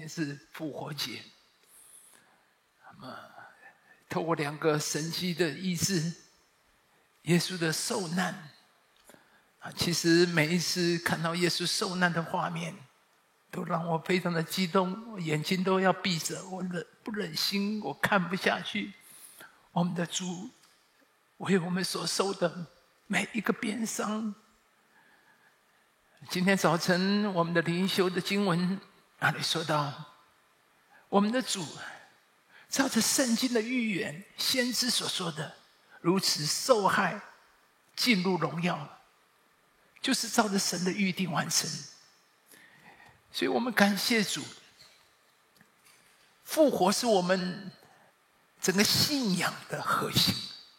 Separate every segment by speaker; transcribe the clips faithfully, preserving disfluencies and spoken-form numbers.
Speaker 1: 是复活节。那么，透过两个神迹的医治，耶稣的受难啊，其实每一次看到耶稣受难的画面，都让我非常的激动，我眼睛都要闭着，我忍不忍心，我看不下去。我们的主为我们所受的每一个鞭伤。今天早晨我们的灵修的经文那里说到，我们的主照着圣经的预言，先知所说的，如此受害进入荣耀，就是照着神的预定完成。所以我们感谢主，复活是我们整个信仰的核心。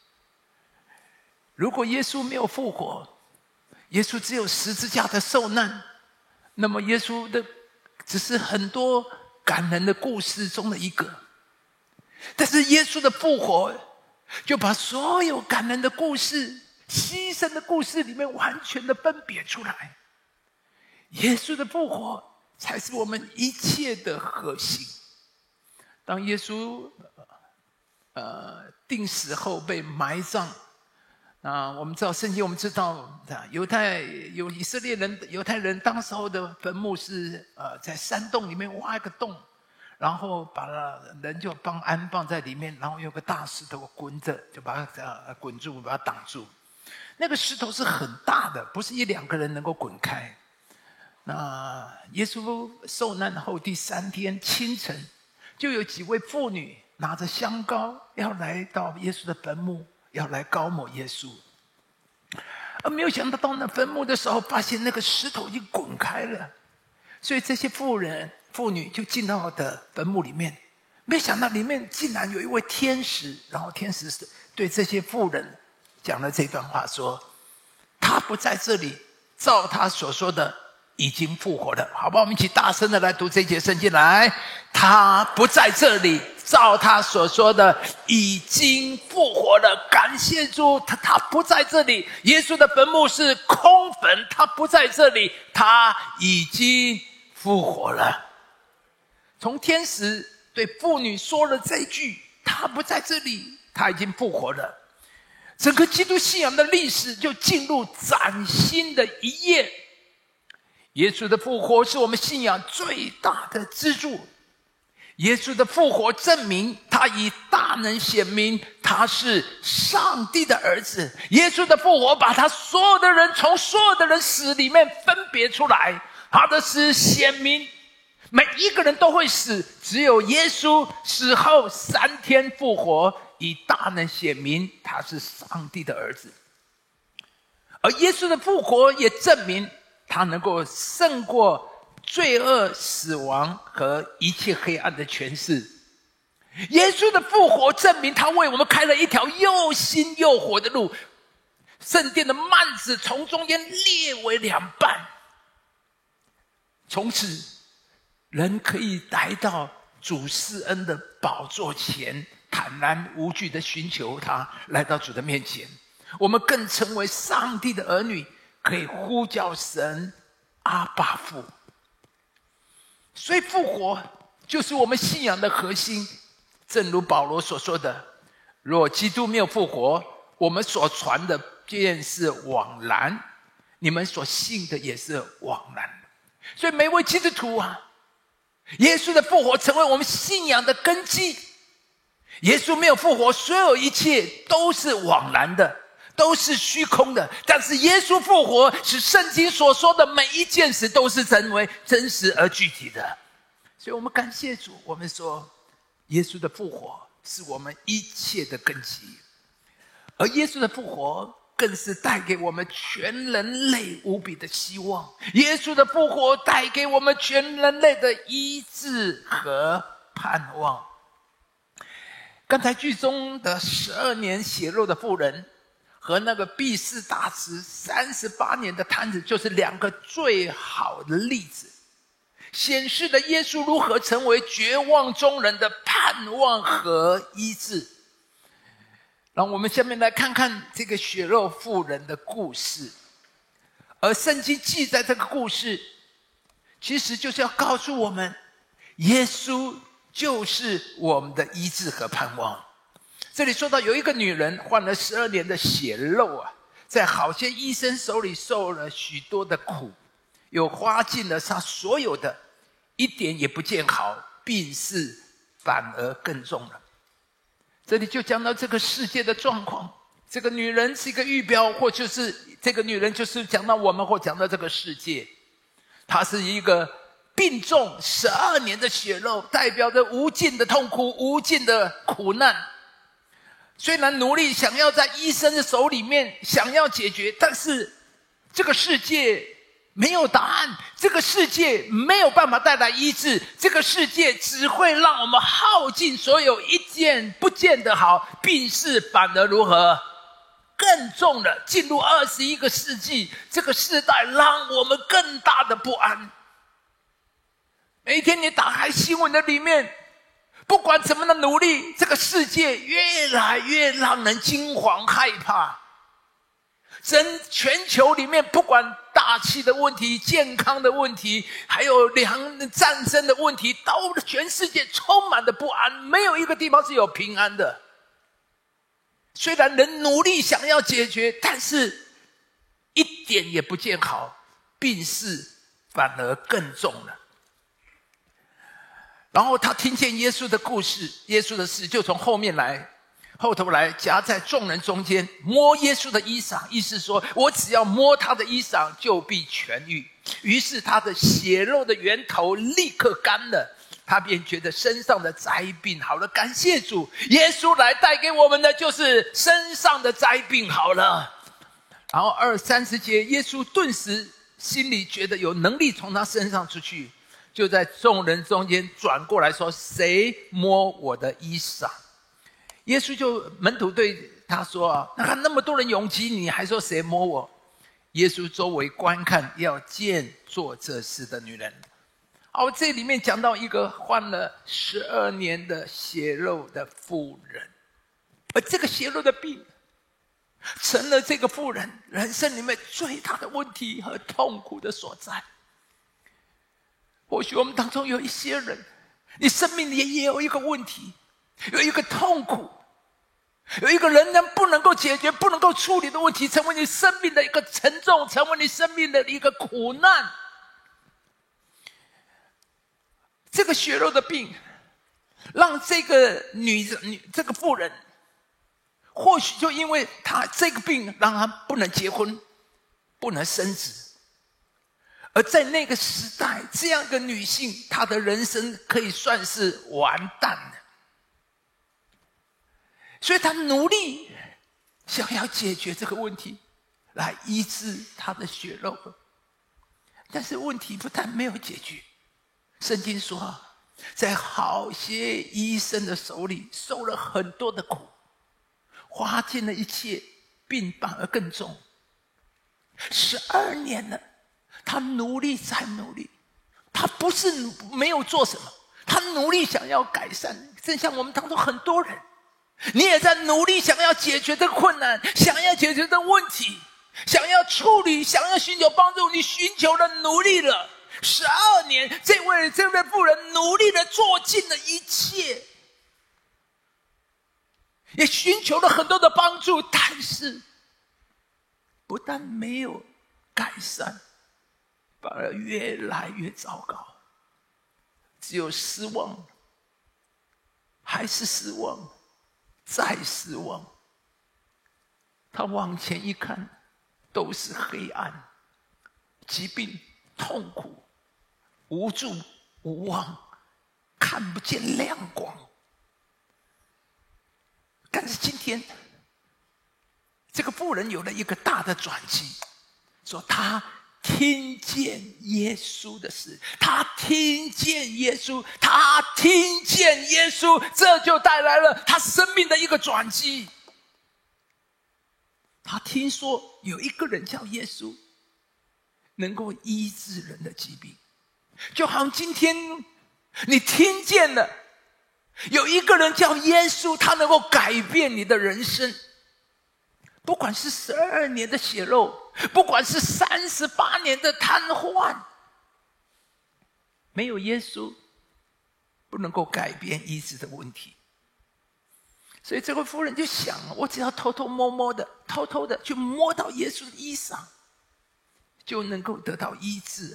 Speaker 1: 如果耶稣没有复活，耶稣只有十字架的受难，那么耶稣的只是很多感人的故事中的一个。但是耶稣的复活，就把所有感人的故事、牺牲的故事里面完全的分别出来。耶稣的复活才是我们一切的核心。当耶稣呃定死后被埋葬，啊，我们知道圣经，我们知道犹太有以色列人、犹太人当时候的坟墓是呃在山洞里面挖一个洞，然后把人就放安放在里面，然后有个大石头滚着，就把它呃滚住，把它挡住。那个石头是很大的，不是一两个人能够滚开。那耶稣受难后第三天清晨，就有几位妇女拿着香膏要来到耶稣的坟墓，要来膏抹耶稣。而没有想到到那坟墓的时候，发现那个石头已经滚开了，所以这些妇人妇女就进到的坟墓里面，没想到里面竟然有一位天使，然后天使对这些妇人讲了这段话，说他不在这里，照他所说的已经复活了。好吧，我们一起大声的来读这节圣经。来，他不在这里，照他所说的已经复活了。感谢主，他他不在这里，耶稣的坟墓是空坟，他不在这里，他已经复活了。从天使对妇女说了这一句，他不在这里，他已经复活了，整个基督信仰的历史就进入崭新的一页。耶稣的复活是我们信仰最大的支柱。耶稣的复活证明他以大能显明他是上帝的儿子。耶稣的复活把他所有的人从所有的人死里面分别出来，他的死显明每一个人都会死，只有耶稣死后三天复活，以大能显明他是上帝的儿子。而耶稣的复活也证明他能够胜过罪恶、死亡和一切黑暗的权势。耶稣的复活证明他为我们开了一条又新又活的路，圣殿的幔子从中间裂为两半，从此人可以来到主施恩的宝座前，坦然无惧的寻求他，来到主的面前。我们更成为上帝的儿女，可以呼叫神阿爸父。所以复活就是我们信仰的核心。正如保罗所说的，若基督没有复活，我们所传的便是枉然，你们所信的也是枉然。所以每位基督徒啊，耶稣的复活成为我们信仰的根基。耶稣没有复活，所有一切都是枉然的，都是虚空的。但是耶稣复活，使圣经所说的每一件事都是成为真实而具体的。所以我们感谢主，我们说耶稣的复活是我们一切的根基。而耶稣的复活更是带给我们全人类无比的希望。耶稣的复活带给我们全人类的医治和盼望。刚才剧中的十二年血肉的妇人和那个毕士大池三十八年的摊子，就是两个最好的例子，显示了耶稣如何成为绝望中人的盼望和医治。让我们下面来看看这个血肉妇人的故事。而圣经记载这个故事，其实就是要告诉我们， 耶稣就是我们的医治和盼望。这里说到有一个女人患了十二年的血漏啊，在好些医生手里受了许多的苦，又花尽了她所有的，一点也不见好，病势反而更重了。这里就讲到这个世界的状况，这个女人是一个预表，或就是这个女人就是讲到我们，或讲到这个世界。她是一个病重十二年的血漏，代表着无尽的痛苦，无尽的苦难。虽然努力想要在医生的手里面想要解决，但是这个世界没有答案，这个世界没有办法带来医治，这个世界只会让我们耗尽所有，一件不见得好，病势反而如何更重了。进入二十一个世纪，这个世代让我们更大的不安。每一天你打开新闻的里面，不管怎么的努力，这个世界越来越让人惊惶害怕。整全球里面，不管大气的问题、健康的问题，还有两战争的问题，都全世界充满了不安，没有一个地方是有平安的。虽然人努力想要解决，但是一点也不见好，病势反而更重了。然后他听见耶稣的故事，耶稣的事，就从后面来，后头来夹在众人中间，摸耶稣的衣裳，意思说我只要摸他的衣裳就必痊愈。于是他的血肉的源头立刻干了，他便觉得身上的灾病好了。感谢主，耶稣来带给我们的就是身上的灾病好了。然后二三十节，耶稣顿时心里觉得有能力从他身上出去，就在众人中间转过来说，谁摸我的衣裳？耶稣就门徒对他说啊，那看那么多人拥挤你，还说谁摸我？耶稣周围观看，要见做这事的女人。好，这里面讲到一个患了十二年的血漏的妇人，而这个血漏的病成了这个妇人人生里面最大的问题和痛苦的所在。或许我们当中有一些人，你生命里也有一个问题，有一个痛苦，有一个人能不能够解决、不能够处理的问题，成为你生命的一个沉重，成为你生命的一个苦难。这个血肉的病让这个女人、这个妇人，或许就因为她这个病让她不能结婚，不能生子。而在那个时代，这样一个女性，她的人生可以算是完蛋了。所以她努力想要解决这个问题，来医治她的血肉。但是问题不但没有解决，圣经说，在好些医生的手里受了很多的苦，花尽了一切，病反而更重。十二年了，他努力再努力，他不是没有做什么，他努力想要改善。正像我们当中很多人，你也在努力想要解决这个困难，想要解决这个问题，想要处理，想要寻求帮助，你寻求了，努力了十二年，这位这位妇人努力的做尽了一切，也寻求了很多的帮助，但是不但没有改善，反而越来越糟糕，只有失望，还是失望，再失望。他往前一看，都是黑暗、疾病、痛苦、无助、无望，看不见亮光。但是今天，这个妇人有了一个大的转机，说他听见耶稣的事，他听见耶稣，他听见耶稣，这就带来了他生命的一个转机。他听说有一个人叫耶稣，能够医治人的疾病，就好像今天你听见了有一个人叫耶稣，他能够改变你的人生。不管是十二年的血肉，不管是三十八年的瘫痪，没有耶稣， 不能够改变医治的问题。所以这位妇人就想，我只要偷偷摸摸的偷偷的去摸到耶稣的衣裳，就能够得到医治。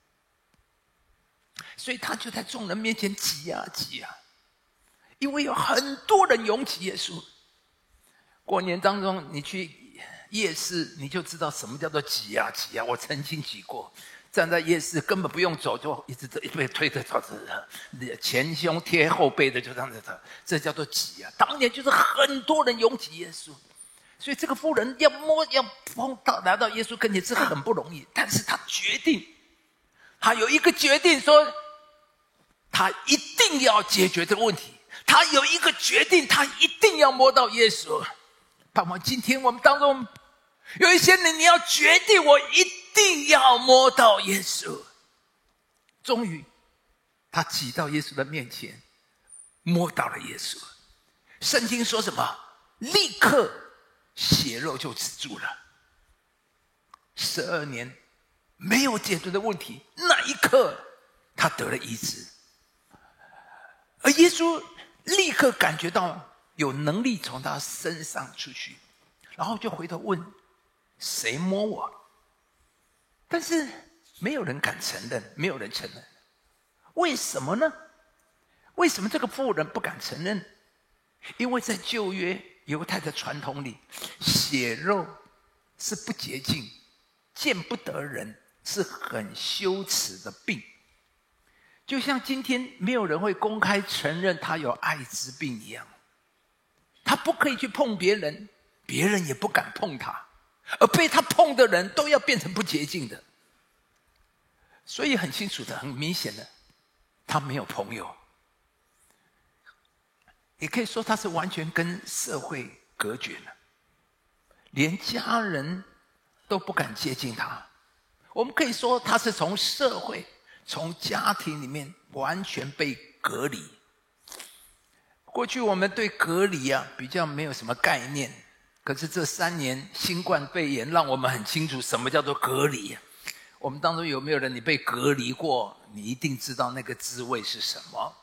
Speaker 1: 所以他就在众人面前挤啊挤啊，因为有很多人拥挤耶稣。过年当中你去夜市，你就知道什么叫做挤啊挤啊。我曾经挤过，站在夜市根本不用走，就一直被推着走着，前胸贴后背的就这样子走，这叫做挤啊。当年就是很多人拥挤耶稣，所以这个妇人要摸要碰到来到耶稣跟前是很不容易，但是他决定，他有一个决定说，他一定要解决这个问题。他有一个决定，他一定要摸到耶稣。盼望今天我们当中有一些人，你要决定，我一定要摸到耶稣。终于他挤到耶稣的面前，摸到了耶稣。圣经说什么？立刻血肉就止住了。十二年没有解决的问题，那一刻他得了医治。而耶稣立刻感觉到有能力从他身上出去，然后就回头问，谁摸我？但是没有人敢承认，没有人承认。为什么呢？为什么这个妇人不敢承认？因为在旧约犹太的传统里，血肉是不洁净，见不得人，是很羞耻的病。就像今天没有人会公开承认他有艾滋病一样，他不可以去碰别人，别人也不敢碰他，而被他碰的人都要变成不洁净的。所以很清楚的，很明显的，他没有朋友，也可以说他是完全跟社会隔绝了，连家人都不敢接近他。我们可以说他是从社会从家庭里面完全被隔离。过去我们对隔离啊比较没有什么概念，可是这三年新冠肺炎让我们很清楚什么叫做隔离。我们当中有没有人你被隔离过？你一定知道那个滋味是什么。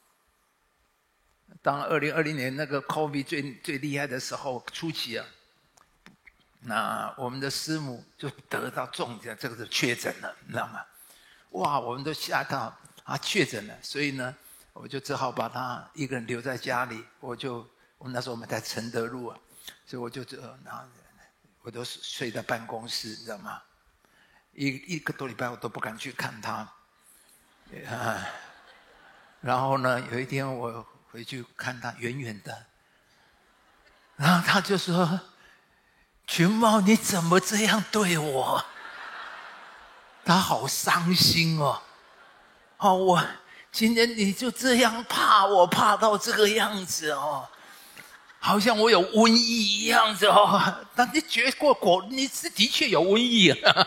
Speaker 1: 当二零二零年那个 COVID 最最厉害的时候初期啊，那我们的师母就得到重症，这个是确诊了，你知道吗？哇，我们都吓到啊，确诊了，所以呢，我就只好把他一个人留在家里。我就，我们那时候我们在承德路啊，所以我就呃，然后我都睡在办公室，你知道吗？一一个多礼拜我都不敢去看他，啊，然后呢，有一天我回去看他，远远的，然后他就说：“群茂，你怎么这样对我？”他好伤心哦，哦，我今天你就这样怕我，怕到这个样子哦，好像我有瘟疫一样子哦。但你结果果你是的确有瘟疫啊。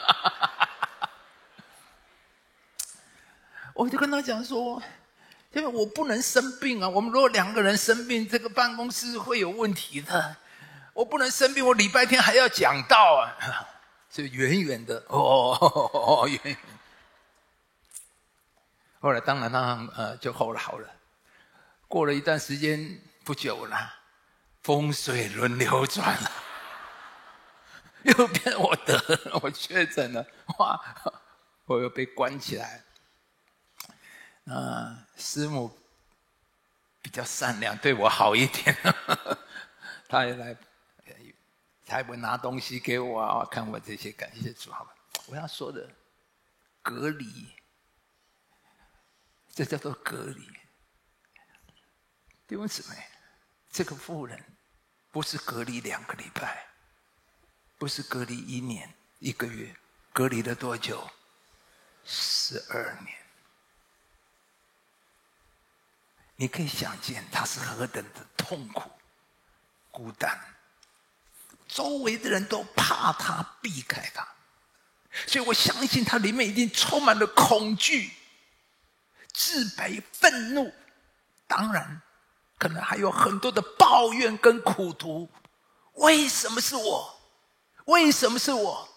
Speaker 1: 我就跟他讲说，因为我不能生病啊，我们如果两个人生病，这个办公室会有问题的。我不能生病，我礼拜天还要讲道啊。所以远远的哦，哦远远。后来当然他呃就后来好了。过了一段时间不久了，风水轮流转了，又变我得了，我确诊了，哇，我又被关起来。啊，师母比较善良，对我好一点，他也来。他会拿东西给我啊，看我这些，感谢主，好吧。我要说的，隔离，这叫做隔离。弟兄姊妹，这个妇人不是隔离两个礼拜，不是隔离一年一个月，隔离了多久？十二年。你可以想见他是何等的痛苦、孤单。周围的人都怕他，避开他，所以我相信他里面一定充满了恐惧、自卑、愤怒，当然可能还有很多的抱怨跟苦毒。为什么是我？为什么是我？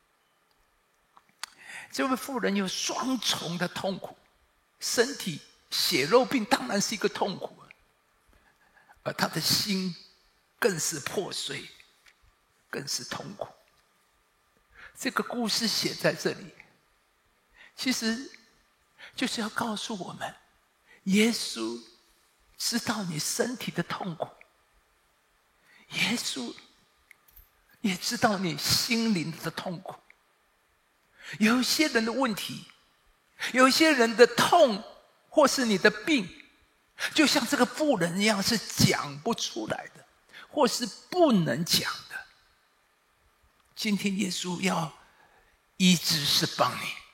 Speaker 1: 这位妇人有双重的痛苦，身体血肉病当然是一个痛苦，而他的心更是破碎，更是痛苦。这个故事写在这里，其实就是要告诉我们，耶稣知道你身体的痛苦，耶稣也知道你心灵的痛苦。有一些人的问题，有一些人的痛，或是你的病，就像这个妇人一样，是讲不出来的，或是不能讲的。今天耶稣要医治释放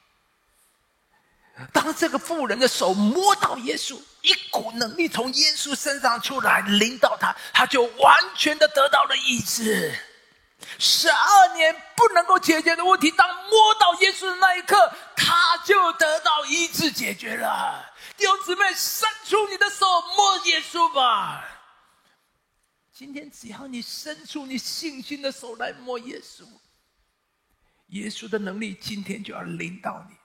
Speaker 1: 你。当这个妇人的手摸到耶稣，一股能力从耶稣身上出来，临到他，他就完全的得到了医治。十二年不能够解决的问题，当摸到耶稣的那一刻，他就得到医治解决了。弟兄姊妹，伸出你的手摸耶稣吧。今天只要你伸出你信心的手来摸耶稣，耶稣的能力今天就要临到你。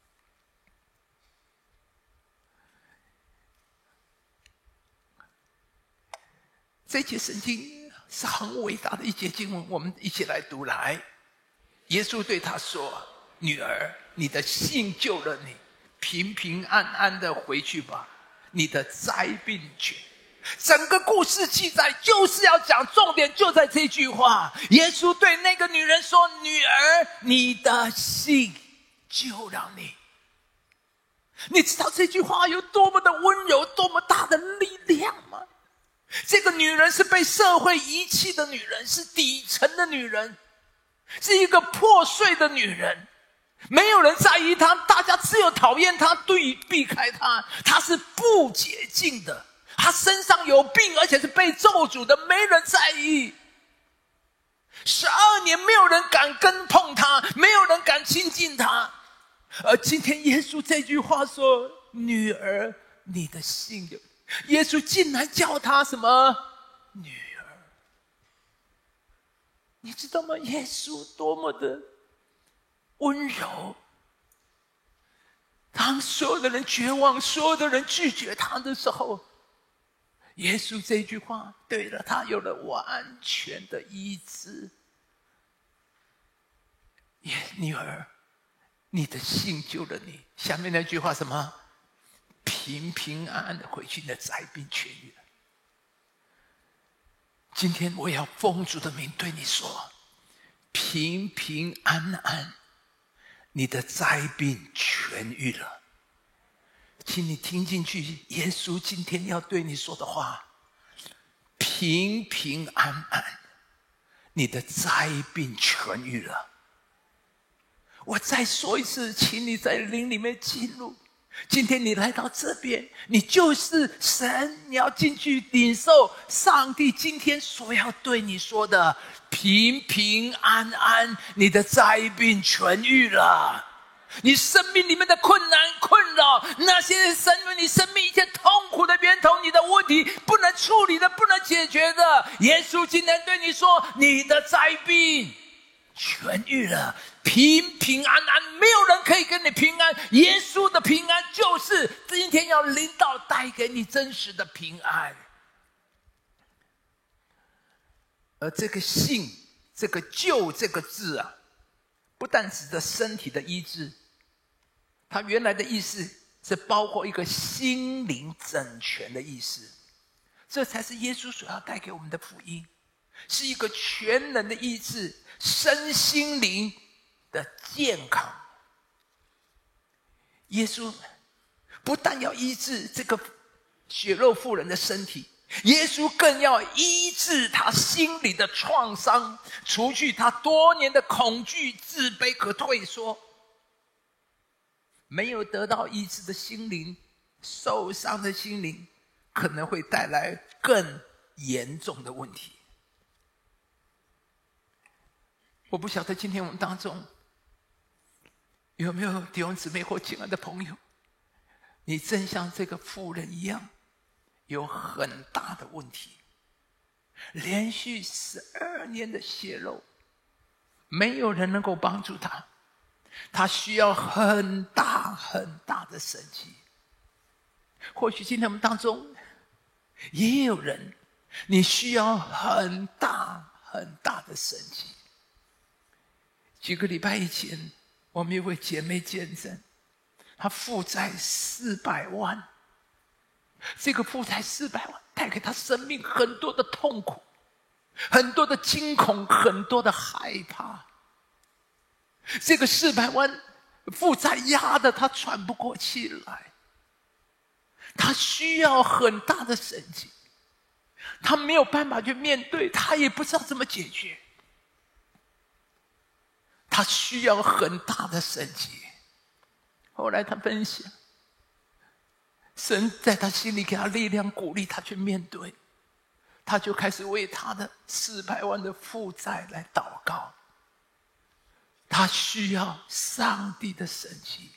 Speaker 1: 这节圣经是很伟大的一节经文，我们一起来读来。耶稣对他说：“女儿，你的信救了你，平平安安的回去吧，你的灾病痊。”整个故事记载就是要讲重点，就在这句话。耶稣对那个女人说：“女儿，你的信救了你。”你知道这句话有多么的温柔，多么大的力量吗？这个女人是被社会遗弃的女人，是底层的女人，是一个破碎的女人，没有人在意她，大家只有讨厌她，对避开她。她是不洁净的，她身上有病，而且是被咒诅的，没人在意。十二年没有人敢跟碰她，没有人敢亲近她。而今天耶稣这句话说：“女儿，你的信有。”耶稣竟然叫她什么女儿？你知道吗？耶稣多么的温柔。当所有的人绝望，所有的人拒绝他的时候，耶稣这句话对了他有了完全的医治。耶，女儿，你的信救了你。下面那句话什么？平平安安的回去，你的灾病痊愈了。今天我要奉主的名对你说：平平安安，你的灾病痊愈了。请你听进去，耶稣今天要对你说的话：平平安安，你的灾病痊愈了。我再说一次，请你在灵里面进入。今天你来到这边，你就是神，你要进去领受上帝今天所要对你说的：平平安安，你的灾病痊愈了。你生命里面的困难困扰，那些生命你生命一切痛苦的源头，你的问题不能处理的，不能解决的，耶稣今天对你说：你的灾病痊愈了，平平安安，没有人可以给你平安。耶稣的平安就是今天要临到，带给你真实的平安。而这个信，这个救这个字啊，不但指的身体的医治，它原来的意思是包括一个心灵整全的意思。这才是耶稣所要带给我们的福音，是一个全人的医治，身心灵的健康。耶稣不但要医治这个血肉妇人的身体，耶稣更要医治他心里的创伤，除去他多年的恐惧、自卑和退缩。没有得到医治的心灵，受伤的心灵，可能会带来更严重的问题。我不晓得今天我们当中有没有弟兄姊妹或亲爱的朋友，你正像这个妇人一样，有很大的问题，连续十二年的血肉，没有人能够帮助他，他需要很大很大的神迹。 或许今天我们当中也有人，你需要很大很大的神迹。几个礼拜以前，我们有位姐妹见证，她负债四百万，这个负债四百万带给她生命很多的痛苦，很多的惊恐，很多的害怕。这个四百万负债压得她喘不过气来，她需要很大的神迹，她没有办法去面对，她也不知道怎么解决，她需要很大的神迹。后来她分享，神在她心里给她力量，鼓励她去面对，她就开始为她的四百万的负债来祷告。她需要上帝的神迹。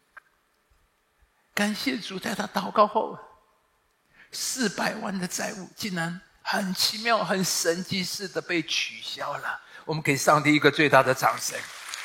Speaker 1: 感谢主，在她祷告后，四百万的债务竟然很奇妙、很神迹似的被取消了。我们给上帝一个最大的掌声。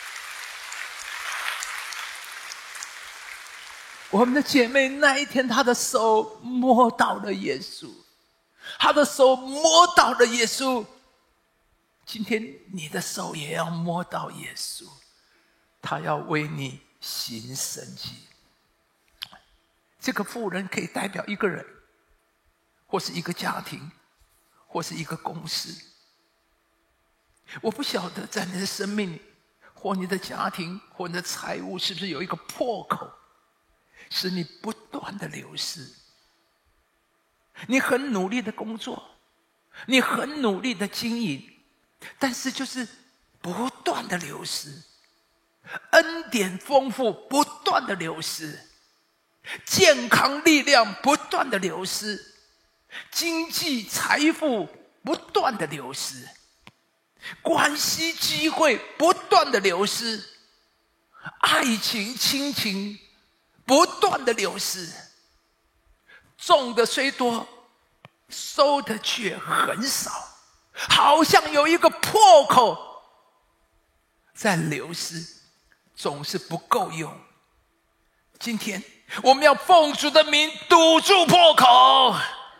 Speaker 1: 我们的姐妹那一天，她的手摸到了耶稣，她的手摸到了耶稣。今天你的手也要摸到耶稣，他要为你行神迹。这个妇人可以代表一个人，或是一个家庭，或是一个公司。我不晓得在你的生命里，或你的家庭，或你的财务，是不是有一个破口，使你不断的流失。你很努力的工作，你很努力的经营，但是就是不断的流失，恩典丰富不断的流失，健康力量不断的流失，经济财富不断的流失，关系机会不断的流失，爱情亲情不断的流失，种的虽多，收的却很少，好像有一个破口在流失，总是不够用。今天我们要奉主的名堵住破口，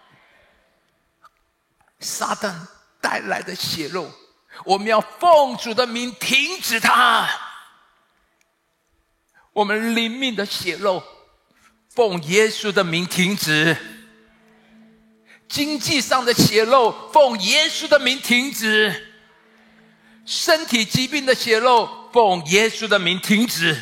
Speaker 1: 撒旦带来的血肉，我们要奉主的名停止它。我们灵命的血肉，奉耶稣的名停止；经济上的血肉，奉耶稣的名停止；身体疾病的血肉，奉耶稣的名停止；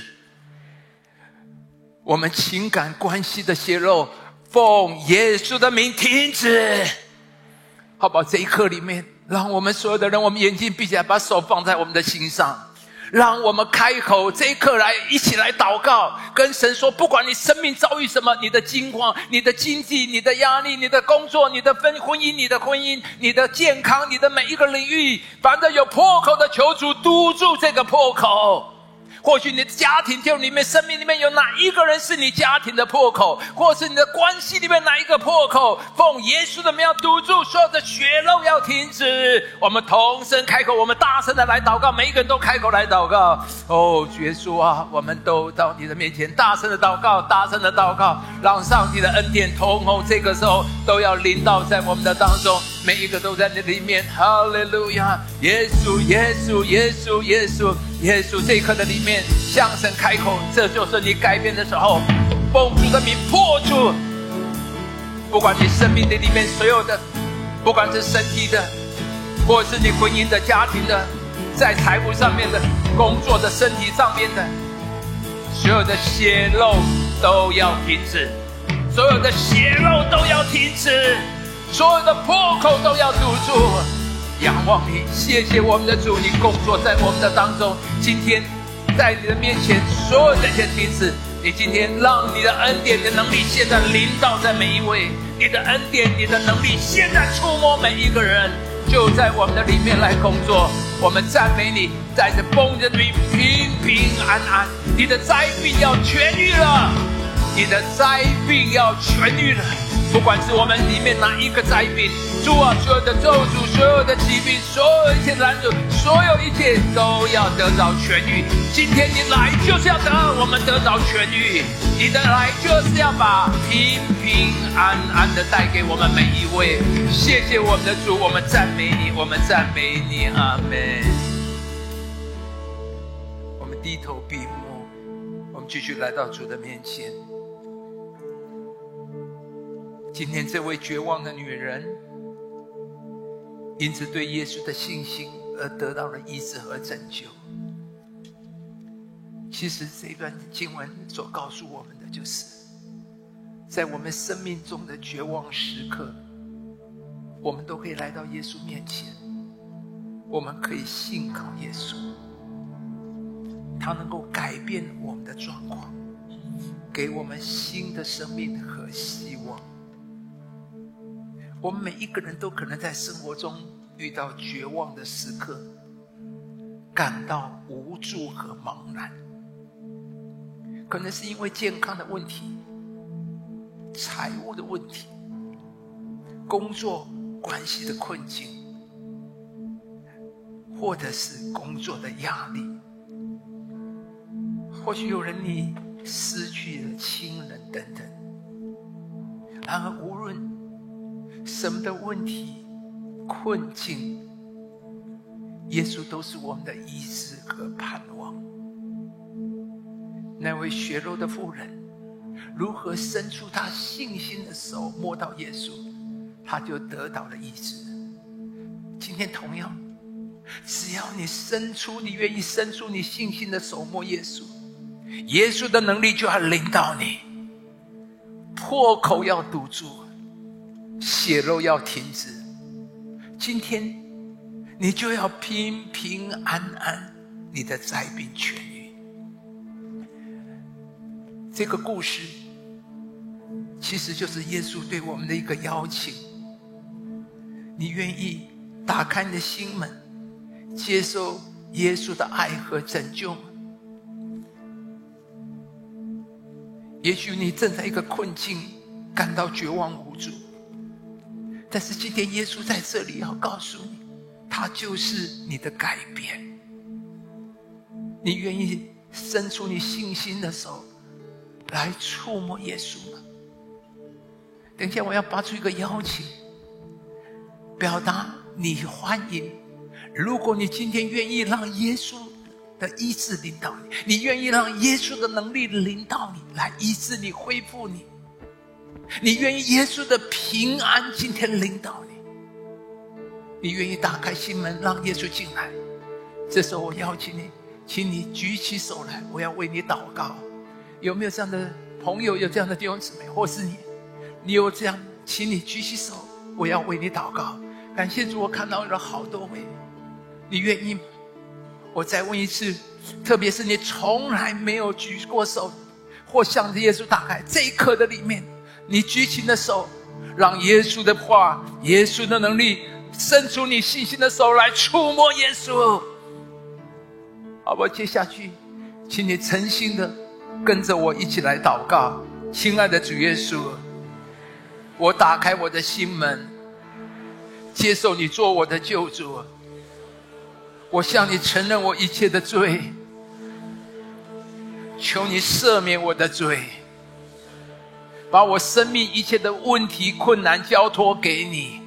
Speaker 1: 我们情感关系的血肉，奉耶稣的名停止。好不好？这一刻里面，让我们所有的人，我们眼睛闭起来，把手放在我们的心上，让我们开口，这一刻来一起来祷告，跟神说，不管你生命遭遇什么，你的境况，你的经济，你的压力，你的工作，你的婚姻，你的婚姻，你的健康，你的每一个领域，凡是有破口的，求主堵住这个破口。或许你的家庭就里面，生命里面有哪一个人是你家庭的破口，或是你的关系里面哪一个破口，奉耶稣的名要堵住，所有的血肉要停止。我们同声开口，我们大声的来祷告，每一个人都开口来祷告。哦，耶稣啊，我们都到你的面前，大声的祷告，大声的祷告，让上帝的恩典同候，这个时候都要临到在我们的当中，每一个都在你里面。哈利路亚！耶稣，耶稣，耶稣，耶稣，耶稣，这一刻的里面向神开口，这就是你改变的时候。奉主的名破除，不管你生命的里面所有的，不管是身体的，或是你婚姻的、家庭的，在财务上面的、工作的、身体上面的，所有的血肉都要停止，所有的血肉都要停止，所有的破口都要堵住。仰望你，谢谢我们的主，你工作在我们的当中。今天在你的面前，所有这些停止，你今天让你的恩典的能力现在临到在每一位，你的恩典你的能力现在触摸每一个人，就在我们的里面来工作。我们赞美你，在这丰人里平平安安，你的灾病要痊愈了， 你的灾病要痊愈了。不管是我们里面哪一个灾病，主啊，所有的咒诅，所有的疾病，所有一切拦阻，所有一切都要得到痊愈。今天你来就是要得我们得到痊愈，你的来就是要把平平安安的带给我们每一位。谢谢我们的主，我们赞美你，我们赞美你，阿们。我们低头闭目，我们继续来到主的面前。今天这位绝望的女人，因此对耶稣的信心而得到了医治和拯救。其实这段经文所告诉我们的，就是在我们生命中的绝望时刻，我们都可以来到耶稣面前，我们可以信靠耶稣，他能够改变我们的状况，给我们新的生命和希望。我们每一个人都可能在生活中遇到绝望的时刻，感到无助和茫然，可能是因为健康的问题、财务的问题、工作关系的困境，或者是工作的压力。或许有人你失去了亲人等等。然而无论什么的问题、困境，耶稣都是我们的医治和盼望。那位血肉的妇人如何伸出她信心的手摸到耶稣，她就得到了医治。今天同样，只要你伸出你愿意伸出你信心的手摸耶稣，耶稣的能力就要临到你，破口要堵住，血肉要停止。今天你就要平平安安，你的灾病痊愈。这个故事其实就是耶稣对我们的一个邀请，你愿意打开你的心门，接受耶稣的爱和拯救吗？也许你正在一个困境，感到绝望无助，但是今天耶稣在这里要告诉你，他就是你的改变。你愿意伸出你信心的手来触摸耶稣吗？等一下我要发出一个邀请，表达你欢迎。如果你今天愿意让耶稣的医治临到你，你愿意让耶稣的能力临到你，来医治你、恢复你，你愿意耶稣的平安今天临到你，你愿意打开心门让耶稣进来，这时候我邀请你，请你举起手来，我要为你祷告。有没有这样的朋友，有这样的弟兄姊妹，或是你你有这样，请你举起手，我要为你祷告。感谢主，我看到了好多位，你愿意吗？我再问一次，特别是你从来没有举过手，或向着耶稣打开，这一刻的里面，你举起你的手，让耶稣的话、耶稣的能力伸出你信心的手来触摸耶稣。好不好？接下去请你诚心的跟着我一起来祷告。亲爱的主耶稣，我打开我的心门，接受你做我的救主。我向你承认我一切的罪，求你赦免我的罪，把我生命一切的问题困难交托给你，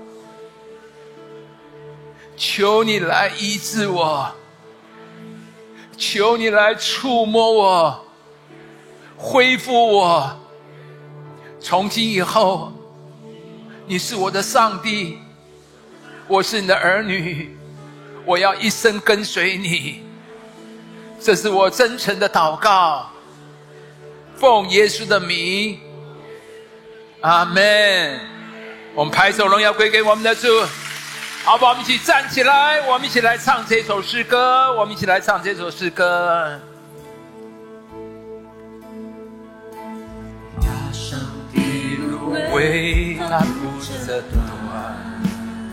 Speaker 1: 求你来医治我，求你来触摸我，恢复我。从今以后，你是我的上帝，我是你的儿女，我要一生跟随你。这是我真诚的祷告，奉耶稣的名，阿们。我们拍手，荣耀归给我们的主。好吧，我们一起站起来，我们一起来唱这首诗歌，我们一起来唱这首诗歌。压伤的芦苇它不折断，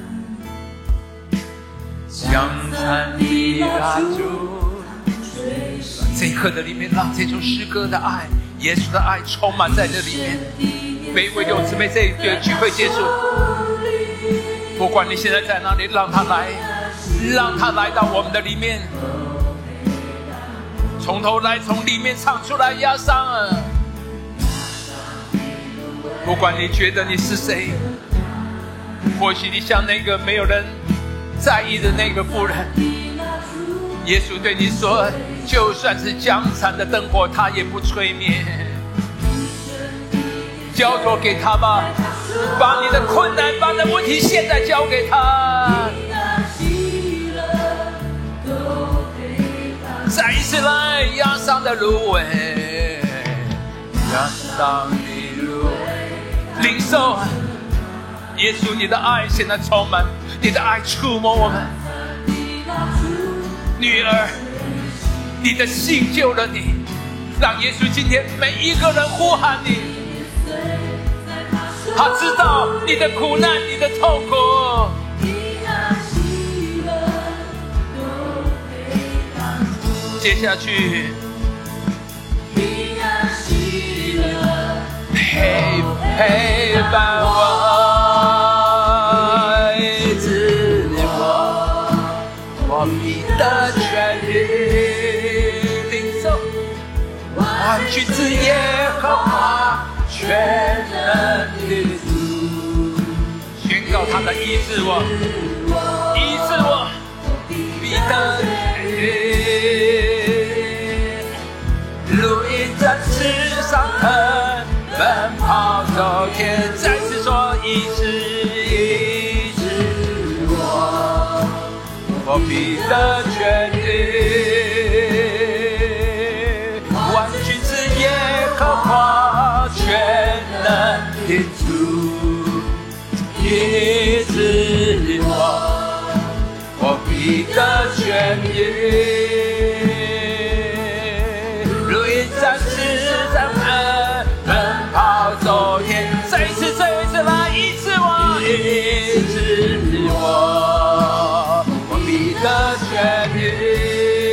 Speaker 1: 将残的蜡烛。这一刻的里面，让这首诗歌的爱耶稣的爱充满在这里面。每一位弟兄姊妹，这一个聚会结束，不管你现在在哪里，让他来，让他来到我们的里面，从头来，从里面唱出来，压伤啊！不管你觉得你是谁，或许你像那个没有人在意的那个妇人，耶稣对你说，就算是江山的灯火，他也不吹灭。交托给他吧，把你的困难，把你的问题现在交给他。再一次来，压伤的芦苇，压伤的芦苇，领受耶稣你的爱，现在充满，你的爱触摸我们。女儿，你的信救了你，让耶稣今天每一个人呼喊你。他知道你的苦难，你的痛苦。接下去，陪陪伴我，医治我，我必得痊愈，领受万军之耶和华全能的主，宣告他的医治我，医治我，必得痊愈。如鹰展翅上腾，奔跑走天，再次说医治医治我，我必得痊愈。万军之耶和华全能的主，医治我，我必得痊愈。如鹰展翅上腾，奔跑走天，再一次再一次来医治我，医治我，我必得痊愈。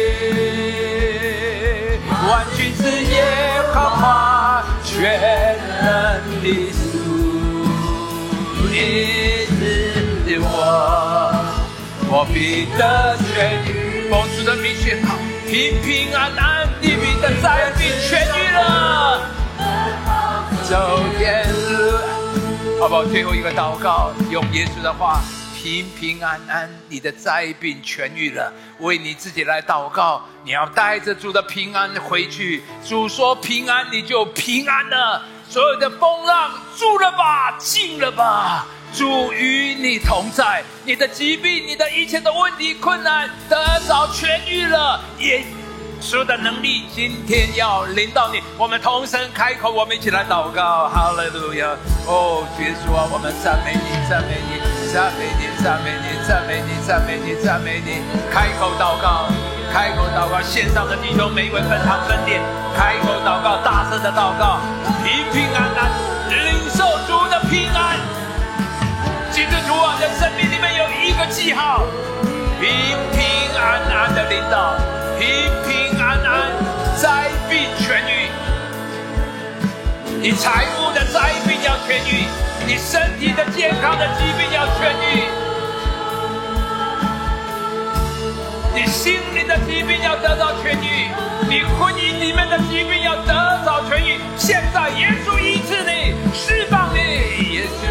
Speaker 1: 万军之耶和华全能的主，医治我，我必得痊愈。奉主的名宣告，平平安安，你们的灾病痊愈了。走天路，好不好？最后一个祷告，用耶稣的话，平平安安，你的灾病痊愈了。为你自己来祷告，你要带着主的平安回去。主说平安，你就平安了。所有的风浪住了吧，静了吧。主与你同在，你的疾病，你的一切的问题困难得着痊愈了。耶稣的能力今天要临到你，我们同声开口，我们一起来祷告。哈利路亚！哦，耶稣啊，我们赞美你，赞美你，赞美你，赞美你，赞美你，赞美你，赞美你。开口祷告，开口祷告。线上的弟兄，每一位分堂分店，开口祷告，大声的祷告，平平安安，领受主的平安。今日主啊，在生命里面有一个记号，平平安安的领导，平平安安，灾病痊愈。你财务的灾病要痊愈，你身体的健康的疾病要痊愈，你心灵的疾病要得到痊愈，你婚姻里面的疾病要得到痊愈。现在耶稣医治你，释放你，耶稣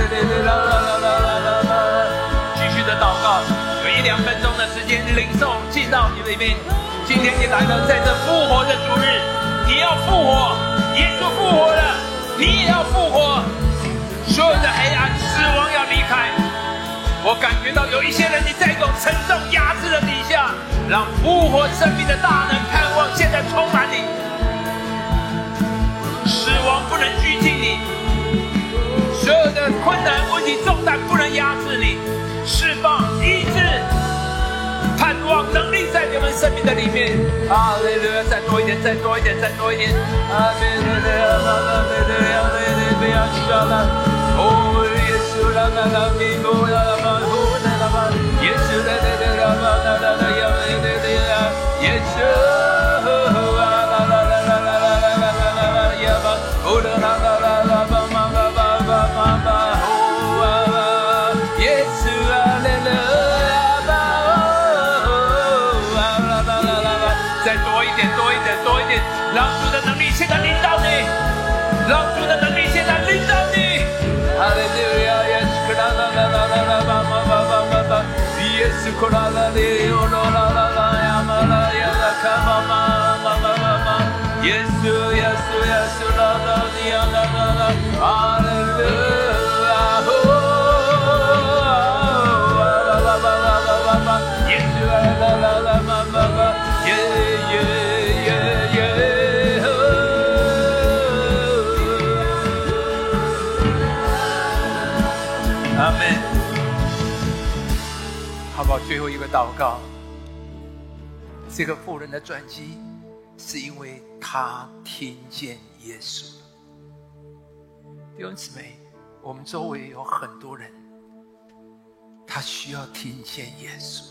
Speaker 1: 继续的祷告，有一两分钟的时间领受进到你里面。今天你来了，在这复活的主日，你要复活，耶稣复活了，你也要复活。所有的黑暗、死亡要离开。我感觉到有一些人，你在一种沉重压制的底下，让复活生命的大能盼望现在充满你。死亡不能拘禁你，所有的困难、问题、重担不能压制你。释放、医治、盼望、能力在你们生命的里面。哈利路亚！再多一点，再多一点，再多一点。哈利路亚！哈利路亚！哈利路亚！哦，耶稣啦啦啦，弥路啦啦啦，呼啦啦啦，耶稣啦啦啦啦啦啦啦，耶稣，耶稣，啦啦啦啦啦啦啦啦啦啦啦。 再多一点，多一点，多一点，让主的能力现在领导你，让主的能力现在领导你。哈利路亚，耶稣啦啦啦啦啦啦，嘛嘛嘛嘛嘛嘛，耶稣啦啦哩哦啦啦啦啦呀嘛啦呀啦卡嘛嘛嘛嘛嘛嘛，耶稣耶稣耶稣啦啦哩呀啦啦啦，哈利路亚哦，啦啦啦啦啦啦啦，耶稣啦啦啦啦嘛嘛嘛，耶耶耶耶。阿们，好不好？最后一个祷告。这个妇人的转机，是因为她听见耶稣。弟兄姊妹，我们周围有很多人，他需要听见耶稣。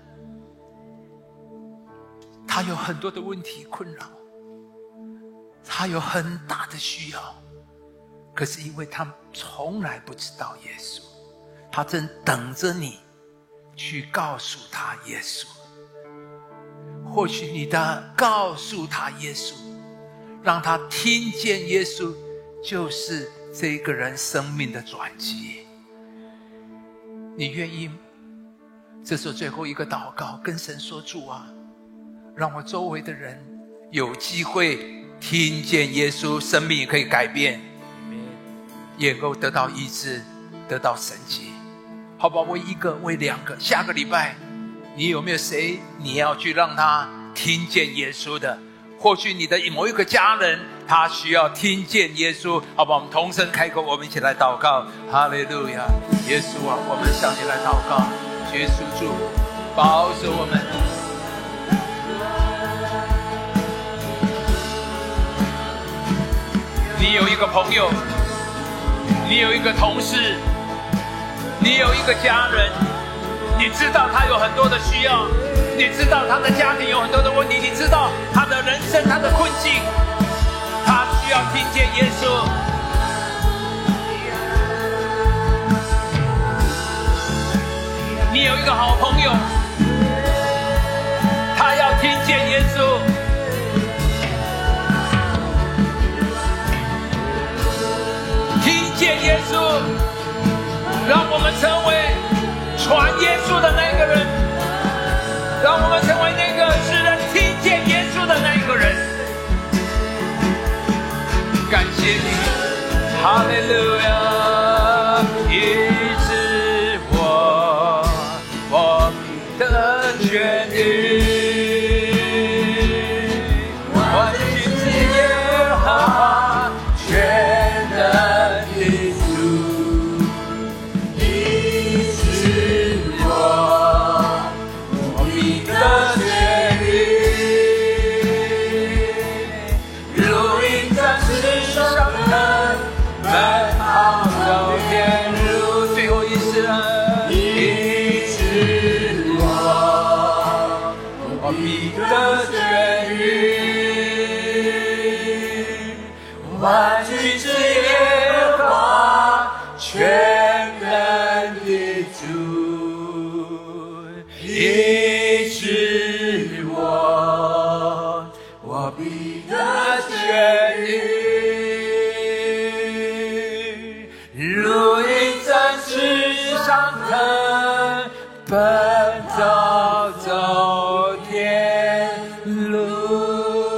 Speaker 1: 他有很多的问题困扰，他有很大的需要，可是因为他从来不知道耶稣。他正等着你去告诉他耶稣。或许你的告诉他耶稣，让他听见耶稣，就是这个人生命的转机。你愿意？这是最后一个祷告，跟神说：主啊，让我周围的人有机会听见耶稣，生命也可以改变，也能够得到医治，得到神迹。好不好？为一个，为两个。下个礼拜你有没有谁你要去让他听见耶稣的？或许你的某一个家人他需要听见耶稣，好不好？我们同声开口，我们一起来祷告。哈利路亚，耶稣啊，我们向你来祷告。耶稣主，保守我们。你有一个朋友，你有一个同事，你有一个家人，你知道他有很多的需要，你知道他的家庭有很多的问题，你知道他的人生，他的困境，他需要听见耶稣。你有一个好朋友，他要听见耶稣。听见耶稣，让我们成为传耶稣的那个人，让我们成为那个使人听见耶稣的那个人。感谢你，哈利路亚，医治我我的痊愈，万军之耶和华全能的主，医治我我必得痊愈，如鹰展翅上腾，奔跑到天路。最后一次了，医治我我必得痊愈，万军之耶和华全能的主，医治我我必得痊愈，如鹰展翅上腾，奔走走天路。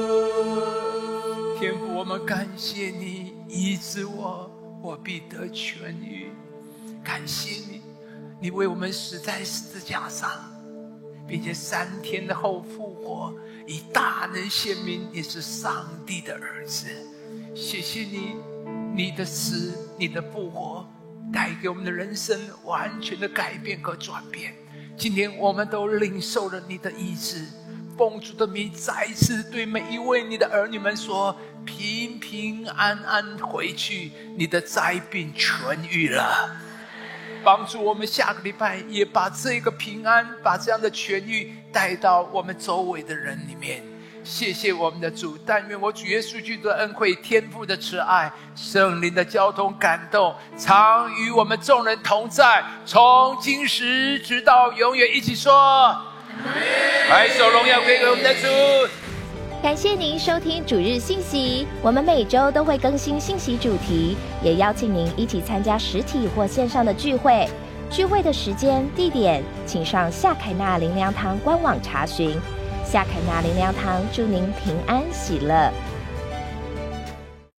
Speaker 1: 天父，我们感谢你医治我，我必得痊愈。感谢你，你为我们死在十字架上，并且三天的后复活，以大能显明你是上帝的儿子。谢谢你，你的死，你的复活，带给我们的人生完全的改变和转变。今天我们都领受了你的医治，奉主的名再一次对每一位你的儿女们说，平平安安回去，你的灾病痊愈了。帮助我们下个礼拜也把这个平安，把这样的痊愈带到我们周围的人里面。谢谢我们的主，但愿我主耶稣基督的恩惠、天父的慈爱、圣灵的交通感动，常与我们众人同在，从今时直到永远。一起说拍手荣耀归给我们的主。
Speaker 2: 感谢您收听主日信息，我们每周都会更新信息主题，也邀请您一起参加实体或线上的聚会。聚会的时间、地点，请上夏凯纳灵粮堂官网查询。夏凯纳灵粮堂祝您平安喜乐。